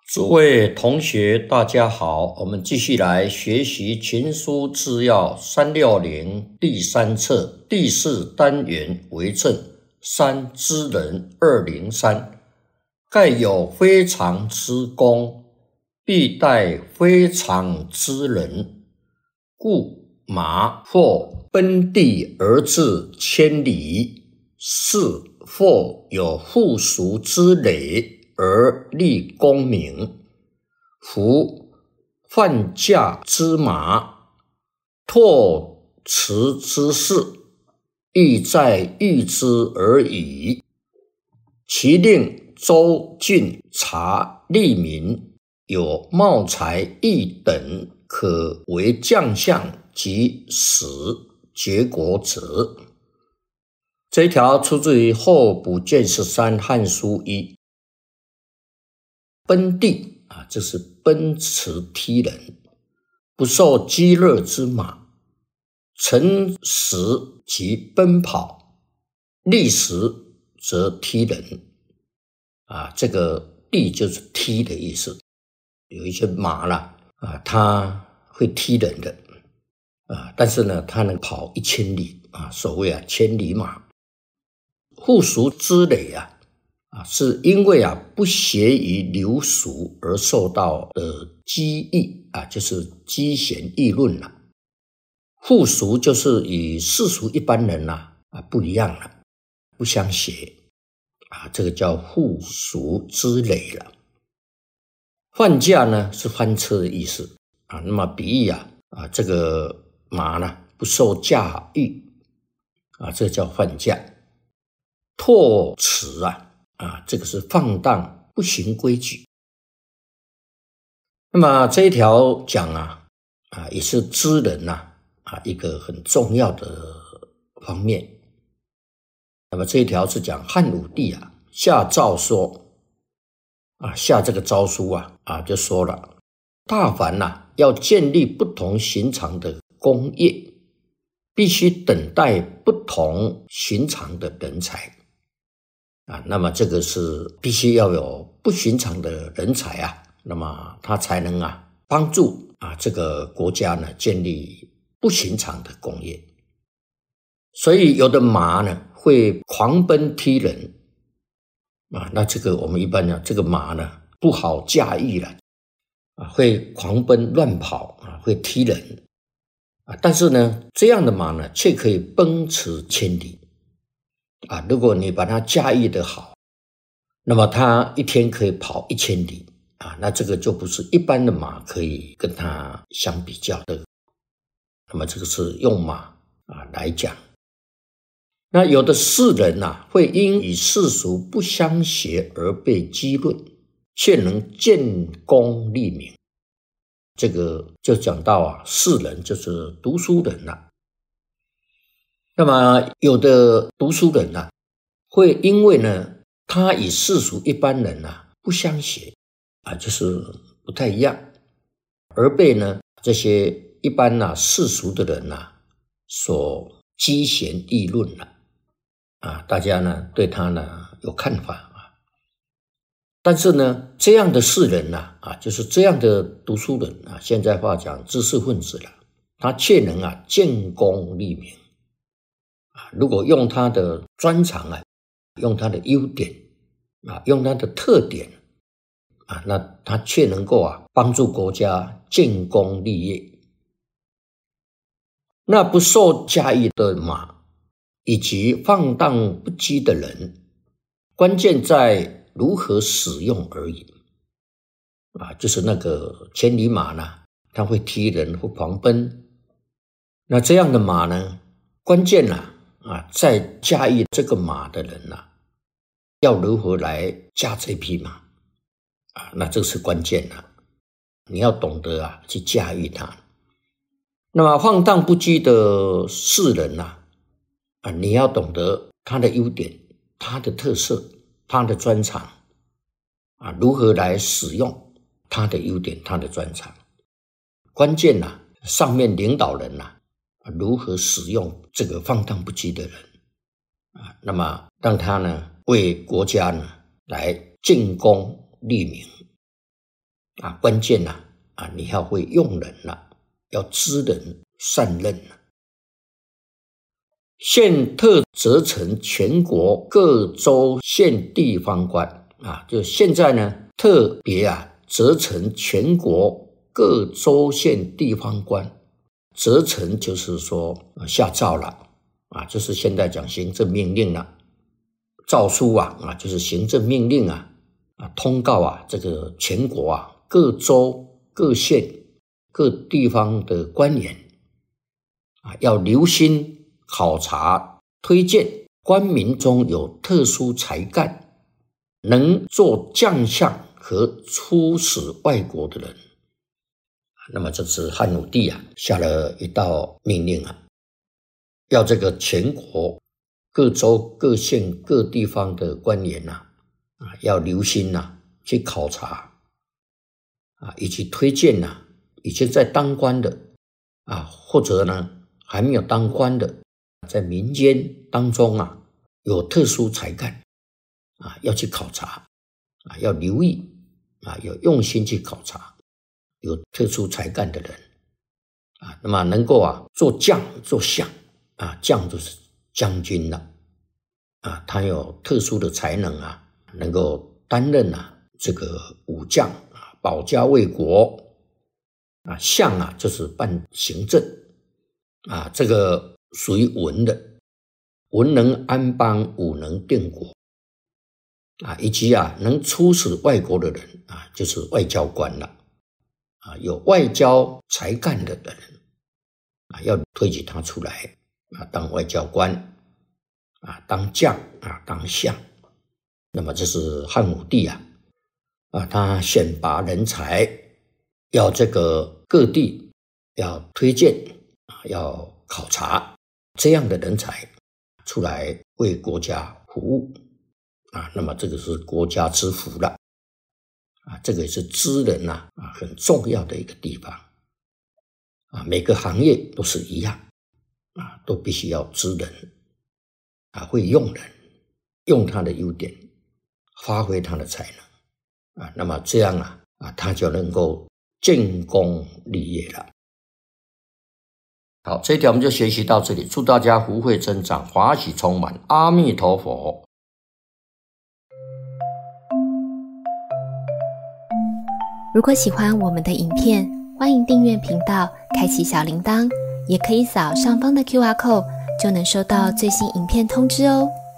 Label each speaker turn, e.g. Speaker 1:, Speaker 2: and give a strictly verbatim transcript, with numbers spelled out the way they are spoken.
Speaker 1: 诸位同学，大家好，我们继续来学习群书治要三六零第三册第四单元为政三之人二零三。盖有非常之功，必待非常之人，故马或奔地而至千里，是或有附属之累而立功名。夫犯驾之马，拓驰之事，亦在御之而已。其令州郡察吏民有茂才义等，可为将相及使绝国者。这一条出自于候补卷十三汉书一。奔地啊，这是奔驰踢人，不受饥热之马，乘时即奔跑，立时则踢人啊，这个地就是踢的意思。有一些马啦啊，它会踢人的啊，但是呢，它能跑一千里啊，所谓啊千里马。附属之累啊。啊，是因为啊不协于流俗而受到的讥议啊，就是讥嫌议论了。附属就是与世俗一般人呐 啊, 啊不一样了，不相协啊，这个叫附属之累了。犯驾呢是翻车的意思啊，那么比喻啊啊这个马呢不受驾驭啊，这个叫犯驾。拓驰啊。啊，这个是放荡不行规矩。那么这一条讲啊，啊也是知人呐 啊, 啊一个很重要的方面。那么这一条是讲汉武帝啊下诏说啊下这个诏书啊啊就说了，大凡呐、啊、要建立不同寻常的功业，必须等待不同寻常的人才。啊，那么这个是必须要有不寻常的人才啊，那么他才能啊帮助啊这个国家呢建立不寻常的工业。所以有的马呢会狂奔踢人啊，那这个我们一般呢这个马呢不好驾驭了啊，会狂奔乱跑啊，会踢人啊，但是呢这样的马呢却可以奔驰千里。啊，如果你把它驾驭得好，那么它一天可以跑一千里啊，那这个就不是一般的马可以跟它相比较的。那么这个是用马啊来讲。那有的士人啊，会因与世俗不相协而被激论，却能建功立名。这个就讲到啊，士人就是读书人了、啊。那么有的读书人啊，会因为呢，他与世俗一般人啊不相协啊，就是不太一样，而被呢这些一般啊世俗的人啊所讥嫌议论了啊，大家呢对他呢有看法啊。但是呢，这样的士人啊啊，就是这样的读书人啊，现在话讲知识分子了，他却能啊建功立名。如果用他的专长啊，用他的优点啊，用他的特点啊，那他却能够啊帮助国家建功立业。那不受驾驭的马以及放荡不羁的人，关键在如何使用而已啊，就是那个千里马呢，它会踢人，会狂奔。那这样的马呢，关键呢啊，在驾驭这个马的人啊，要如何来驾这匹马啊？那这是关键啊，你要懂得啊去驾驭它。那么放荡不羁的士人呐、啊，啊，你要懂得他的优点、他的特色、他的专长啊，如何来使用他的优点、他的专长。关键呐、啊，上面领导人呐、啊。如何使用这个放荡不羁的人啊？那么让他呢为国家呢来建功立名。 啊，关键啊啊，你要会用人了、啊，要知人善任了、啊。现特责成全国各州县地方官啊，就现在呢，特别啊责成全国各州县地方官。责成就是说下诏了啊，就是现在讲行政命令了，诏书啊啊就是行政命令啊啊通告啊这个全国啊各州各县各地方的官员啊要留心考察推荐官民中有特殊才干能做将相和出使外国的人。那么这是汉武帝啊下了一道命令啊，要这个全国各州各县各地方的官员呐啊要留心呐、啊、去考察啊以及推荐呐、啊、已经在当官的啊或者呢还没有当官的，在民间当中啊有特殊才干啊要去考察啊要留意啊要用心去考察。有特殊才干的人啊，那么能够啊做将做相啊，将就是将军了啊，他有特殊的才能啊，能够担任啊这个武将啊，保家卫国啊，相啊就是办行政啊，这个属于文的，文能安邦，武能定国啊，以及啊能出使外国的人啊，就是外交官了。啊，有外交才干的人啊，要推举他出来啊，当外交官啊，当将啊，当相。那么这是汉武帝啊，啊，他选拔人才，要这个各地要推荐啊，要考察这样的人才出来为国家服务啊，那么这个是国家之福了。啊，这个也是知人呐啊很重要的一个地方啊，每个行业都是一样啊，都必须要知人啊，会用人，用他的优点，发挥他的才能啊，那么这样啊啊，他就能够建功立业了。好，这一条我们就学习到这里，祝大家福慧增长，华喜充满，阿弥陀佛。
Speaker 2: 如果喜欢我们的影片，欢迎订阅频道，开启小铃铛，也可以扫上方的 Q R code， 就能收到最新影片通知哦。